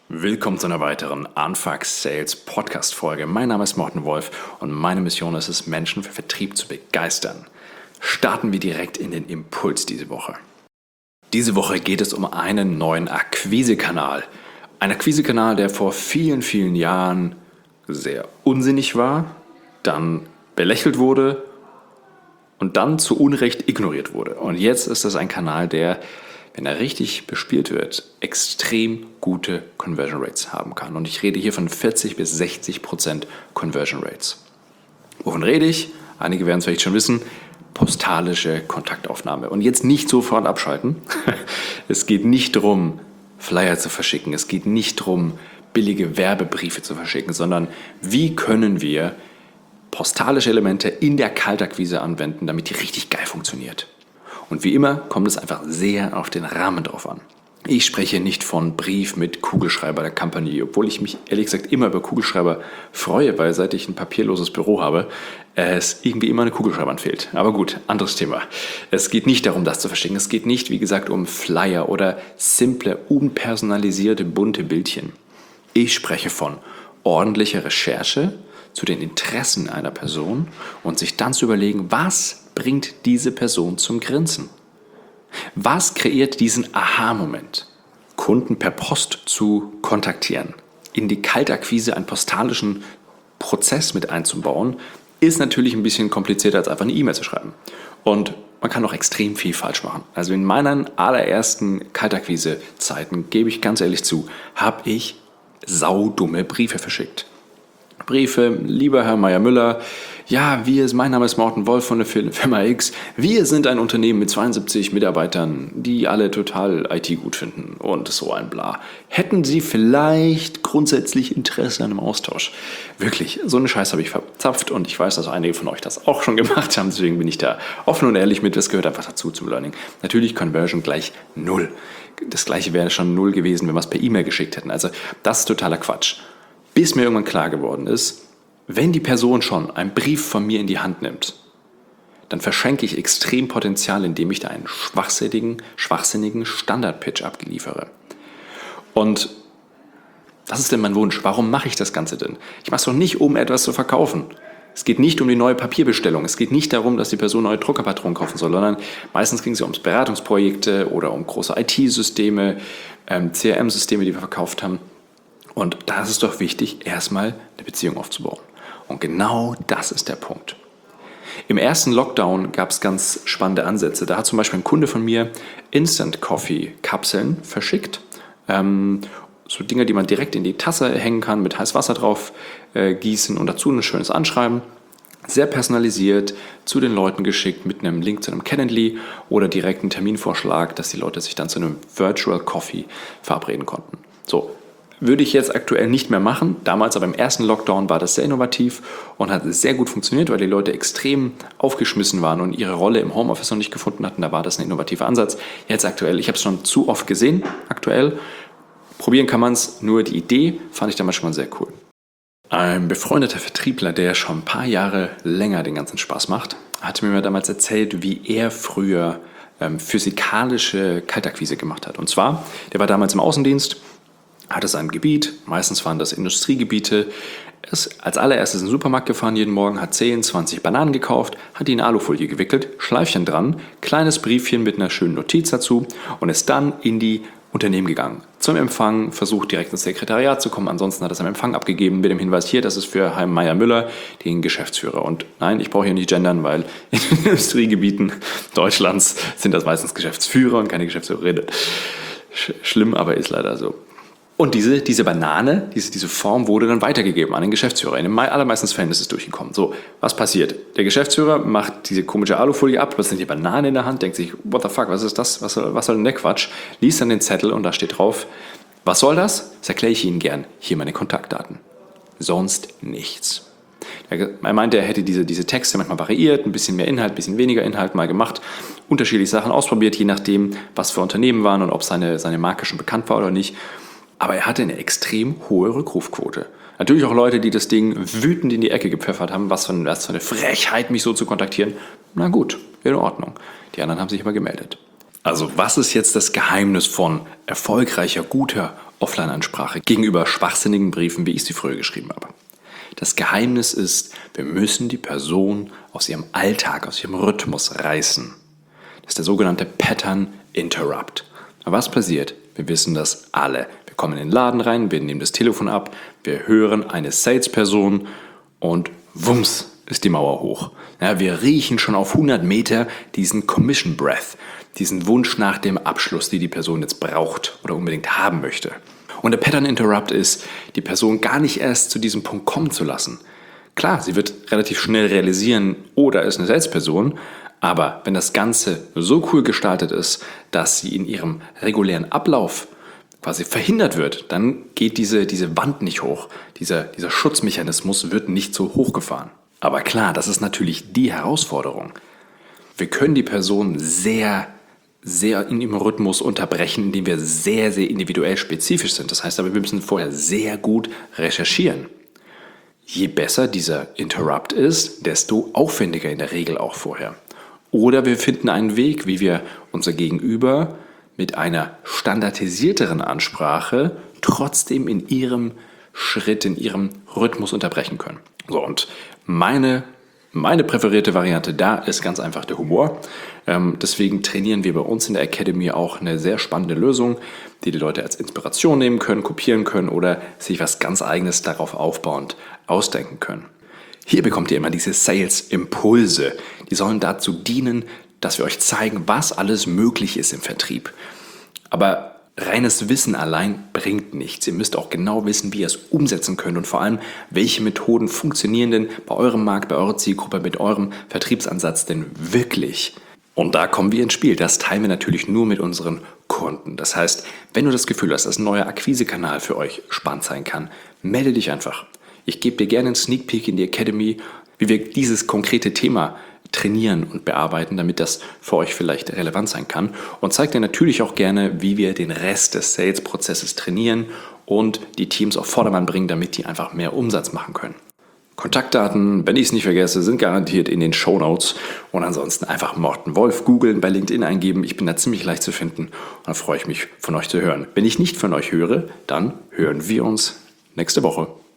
Willkommen zu einer weiteren Unfuck Sales Podcast Folge. Mein Name ist Morten Wolf und meine Mission ist es, Menschen für Vertrieb zu begeistern. Starten wir direkt in den Impuls diese Woche. Diese Woche geht es um einen neuen Akquisekanal. Ein Akquisekanal, der vor vielen, vielen Jahren sehr unsinnig war, dann belächelt wurde und dann zu Unrecht ignoriert wurde. Und jetzt ist das ein Kanal, der, wenn er richtig bespielt wird, extrem gute Conversion Rates haben kann. Und ich rede hier von 40 bis 60% Conversion Rates. Wovon rede ich? Einige werden es vielleicht schon wissen. Postalische Kontaktaufnahme. Und jetzt nicht sofort abschalten. Es geht nicht darum, Flyer zu verschicken. Es geht nicht darum, billige Werbebriefe zu verschicken, sondern wie können wir postalische Elemente in der Kaltakquise anwenden, damit die richtig geil funktioniert. Und wie immer kommt es einfach sehr auf den Rahmen drauf an. Ich spreche nicht von Brief mit Kugelschreiber der Company, obwohl ich mich ehrlich gesagt immer über Kugelschreiber freue, weil seit ich ein papierloses Büro habe, es irgendwie immer eine Kugelschreiber fehlt. Aber gut, anderes Thema. Es geht nicht darum, das zu verschicken. Es geht nicht, wie gesagt, um Flyer oder simple, unpersonalisierte, bunte Bildchen. Ich spreche von ordentlicher Recherche zu den Interessen einer Person und sich dann zu überlegen, was bringt diese Person zum Grinsen? Was kreiert diesen Aha-Moment? Kunden per Post zu kontaktieren, in die Kaltakquise einen postalischen Prozess mit einzubauen, ist natürlich ein bisschen komplizierter als einfach eine E-Mail zu schreiben. Und man kann auch extrem viel falsch machen. Also in meinen allerersten Kaltakquise-Zeiten, gebe ich ganz ehrlich zu, habe ich saudumme Briefe verschickt. Briefe, lieber Herr Meyer-Müller, ja, mein Name ist Morten Wolf von der Firma X. Wir sind ein Unternehmen mit 72 Mitarbeitern, die alle total IT gut finden und so ein Bla. Hätten Sie vielleicht grundsätzlich Interesse an einem Austausch? Wirklich, so eine Scheiße habe ich verzapft und ich weiß, dass einige von euch das auch schon gemacht haben, deswegen bin ich da offen und ehrlich mit, das gehört einfach dazu zum Learning. Natürlich Conversion gleich 0. Das gleiche wäre schon 0 gewesen, wenn wir es per E-Mail geschickt hätten. Also das ist totaler Quatsch. Bis mir irgendwann klar geworden ist, wenn die Person schon einen Brief von mir in die Hand nimmt, dann verschenke ich extrem Potenzial, indem ich da einen schwachsinnigen Standard-Pitch abliefere. Und was ist denn mein Wunsch? Warum mache ich das Ganze denn? Ich mache es doch nicht, um etwas zu verkaufen. Es geht nicht um die neue Papierbestellung. Es geht nicht darum, dass die Person neue Druckerpatronen kaufen soll, sondern meistens ging es ums Beratungsprojekte oder um große IT-Systeme, CRM-Systeme, die wir verkauft haben. Und da ist es doch wichtig, erstmal eine Beziehung aufzubauen. Und genau das ist der Punkt. Im ersten Lockdown gab es ganz spannende Ansätze. Da hat zum Beispiel ein Kunde von mir Instant Coffee Kapseln verschickt. So Dinge, die man direkt in die Tasse hängen kann, mit heißem Wasser drauf gießen und dazu ein schönes Anschreiben. Sehr personalisiert zu den Leuten geschickt mit einem Link zu einem Calendly oder direkt einen Terminvorschlag, dass die Leute sich dann zu einem Virtual Coffee verabreden konnten. So. Würde ich jetzt aktuell nicht mehr machen. Damals aber im ersten Lockdown war das sehr innovativ und hat sehr gut funktioniert, weil die Leute extrem aufgeschmissen waren und ihre Rolle im Homeoffice noch nicht gefunden hatten. Da war das ein innovativer Ansatz. Jetzt aktuell, ich habe es schon zu oft gesehen, aktuell. Probieren kann man es, nur die Idee fand ich damals schon mal sehr cool. Ein befreundeter Vertriebler, der schon ein paar Jahre länger den ganzen Spaß macht, hatte mir damals erzählt, wie er früher physikalische Kaltakquise gemacht hat. Und zwar, der war damals im Außendienst, hatte sein Gebiet, meistens waren das Industriegebiete, ist als allererstes in den Supermarkt gefahren jeden Morgen, hat 10, 20 Bananen gekauft, hat die in Alufolie gewickelt, Schleifchen dran, kleines Briefchen mit einer schönen Notiz dazu und ist dann in die Unternehmen gegangen. Zum Empfang, versucht direkt ins Sekretariat zu kommen, ansonsten hat er es am Empfang abgegeben mit dem Hinweis hier, das ist für Herrn Meyer-Müller, den Geschäftsführer. Und nein, ich brauche hier nicht gendern, weil in den Industriegebieten Deutschlands sind das meistens Geschäftsführer und keine Geschäftsführerin. Schlimm, aber ist leider so. Und diese Banane, diese Form wurde dann weitergegeben an den Geschäftsführer. In den allermeisten Fällen ist es durchgekommen. So, was passiert? Der Geschäftsführer macht diese komische Alufolie ab, plötzlich die Banane in der Hand, denkt sich, what the fuck, was ist das? Was soll denn der Quatsch? Liest dann den Zettel und da steht drauf, was soll das? Das erkläre ich Ihnen gern. Hier meine Kontaktdaten. Sonst nichts. Er meinte, er hätte diese Texte manchmal variiert, ein bisschen mehr Inhalt, ein bisschen weniger Inhalt mal gemacht, unterschiedliche Sachen ausprobiert, je nachdem, was für Unternehmen waren und ob seine Marke schon bekannt war oder nicht. Aber er hatte eine extrem hohe Rückrufquote. Natürlich auch Leute, die das Ding wütend in die Ecke gepfeffert haben. Was für eine Frechheit, mich so zu kontaktieren. Na gut, in Ordnung. Die anderen haben sich aber gemeldet. Also was ist jetzt das Geheimnis von erfolgreicher, guter Offline-Ansprache gegenüber schwachsinnigen Briefen, wie ich sie früher geschrieben habe. Das Geheimnis ist, wir müssen die Person aus ihrem Alltag, aus ihrem Rhythmus reißen. Das ist der sogenannte Pattern Interrupt. Aber was passiert? Wir wissen das alle. Wir kommen in den Laden rein, wir nehmen das Telefon ab, wir hören eine Salesperson und wumms ist die Mauer hoch. Ja, wir riechen schon auf 100 Meter diesen Commission Breath, diesen Wunsch nach dem Abschluss, die Person jetzt braucht oder unbedingt haben möchte. Und der Pattern Interrupt ist, die Person gar nicht erst zu diesem Punkt kommen zu lassen. Klar, sie wird relativ schnell realisieren, oh, da ist eine Salesperson, aber wenn das Ganze so cool gestaltet ist, dass sie in ihrem regulären Ablauf quasi verhindert wird, dann geht diese Wand nicht hoch. Dieser Schutzmechanismus wird nicht so hochgefahren. Aber klar, das ist natürlich die Herausforderung. Wir können die Person sehr in ihrem Rhythmus unterbrechen, indem wir sehr, sehr individuell spezifisch sind. Das heißt aber, wir müssen vorher sehr gut recherchieren. Je besser dieser Interrupt ist, desto aufwendiger in der Regel auch vorher. Oder wir finden einen Weg, wie wir unser Gegenüber mit einer standardisierteren Ansprache trotzdem in ihrem Schritt, in ihrem Rhythmus unterbrechen können. So, und meine präferierte Variante da ist ganz einfach der Humor. Deswegen trainieren wir bei uns in der Academy auch eine sehr spannende Lösung, die Leute als Inspiration nehmen können, kopieren können oder sich was ganz Eigenes darauf aufbauend ausdenken können. Hier bekommt ihr immer diese Sales-Impulse. Die sollen dazu dienen, dass wir euch zeigen, was alles möglich ist im Vertrieb. Aber reines Wissen allein bringt nichts. Ihr müsst auch genau wissen, wie ihr es umsetzen könnt und vor allem, welche Methoden funktionieren denn bei eurem Markt, bei eurer Zielgruppe, mit eurem Vertriebsansatz denn wirklich. Und da kommen wir ins Spiel. Das teilen wir natürlich nur mit unseren Kunden. Das heißt, wenn du das Gefühl hast, dass ein neuer Akquisekanal für euch spannend sein kann, melde dich einfach. Ich gebe dir gerne einen Sneak Peek in die Academy, wie wir dieses konkrete Thema trainieren und bearbeiten, damit das für euch vielleicht relevant sein kann. Und zeige dir natürlich auch gerne, wie wir den Rest des Sales-Prozesses trainieren und die Teams auf Vordermann bringen, damit die einfach mehr Umsatz machen können. Kontaktdaten, wenn ich es nicht vergesse, sind garantiert in den Shownotes. Und ansonsten einfach Morten Wolf googeln, bei LinkedIn eingeben. Ich bin da ziemlich leicht zu finden und da freue ich mich, von euch zu hören. Wenn ich nicht von euch höre, dann hören wir uns nächste Woche.